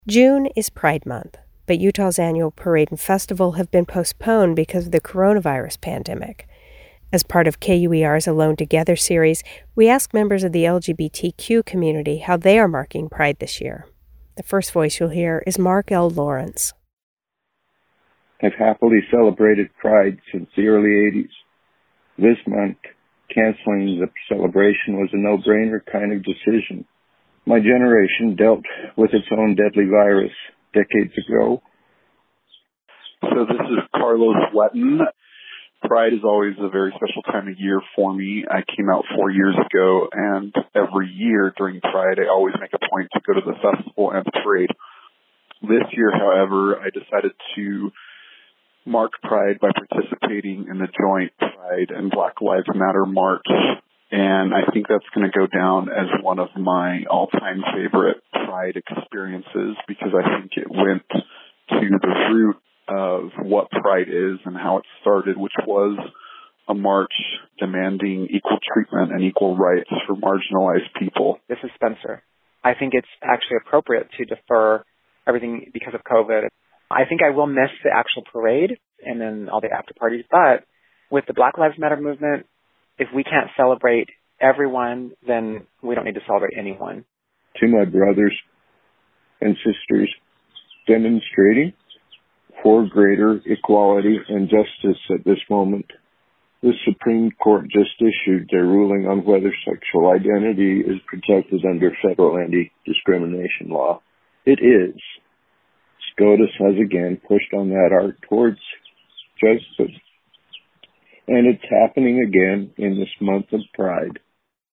June is Pride Month, but Utah's annual parade and festival have been postponed because of the coronavirus pandemic. As part of KUER's Alone Together series, we ask members of the LGBTQ community how they are marking Pride this year. The first voice you'll hear is Mark L. Lawrence. I've happily celebrated Pride since the early 80s. This month, canceling the celebration was a no-brainer kind of decision. My generation dealt with its own deadly virus decades ago. So this is Carlos Wetton. Pride is always a very special time of year for me. I came out 4 years ago, and every year during Pride, I always make a point to go to the festival and the parade. This year, however, I decided to mark Pride by participating in the joint Pride and Black Lives Matter march. And I think that's going to go down as one of my all-time favorite Pride experiences because I think it went to the root of what Pride is and how it started, which was a march demanding equal treatment and equal rights for marginalized people. This is Spencer. I think it's actually appropriate to defer everything because of COVID. I think I will miss the actual parade and then all the after parties, but with the Black Lives Matter movement, if we can't celebrate everyone, then we don't need to celebrate anyone. To my brothers and sisters demonstrating for greater equality and justice at this moment, the Supreme Court just issued their ruling on whether sexual identity is protected under federal anti-discrimination law. It is. SCOTUS has again pushed on that arc towards justice. And it's happening again in this month of Pride.